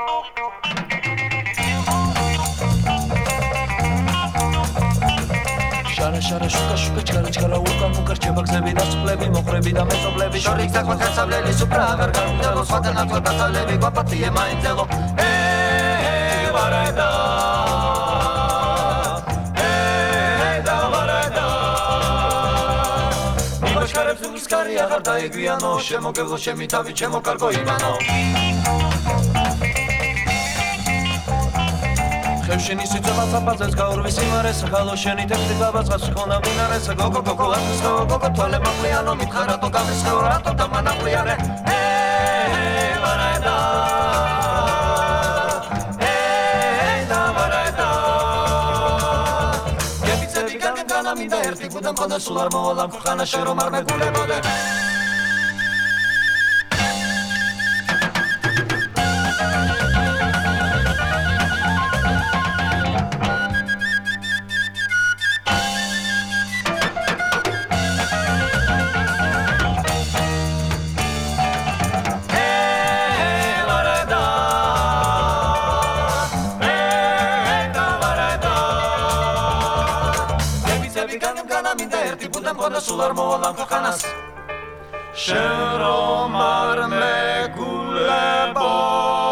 შარა შარა შუკა შუკა ჩქარა ჩქარა უკან უკარჩება გზები და წყლები მოხრები და მეწობლები შორიგ ზაქვა კაცავლელი სუფრა აღარ გარდელო სხვადასხვა დათალები გვაპატიე მაინძელო ვარადა ვარადა იმაშკარებს უსკარი აღარ დაეგვიანო შემოგევლო ჩემი თავი ჩემო კარგო ივანო ხევშენი სიწოვა საფაზეს გაურვის იმარეს ხალო შენი ტექსტი გაბაწყავს ხონა მინარეს გოგო გოგო აფსო გოგო თვალე მაყლიანო მითხარატო გამისხო რატო დამანაყლიანე ვარადა ვარადა გებიცები განგანა მინდა ერთი გუდა მქონდა სულ არ მოვალ ამ ქვეყანაში რომ არ მეგულებოდე სულ არ მოვალ ამ ქვეყანას შენ რომ არ მეგულებო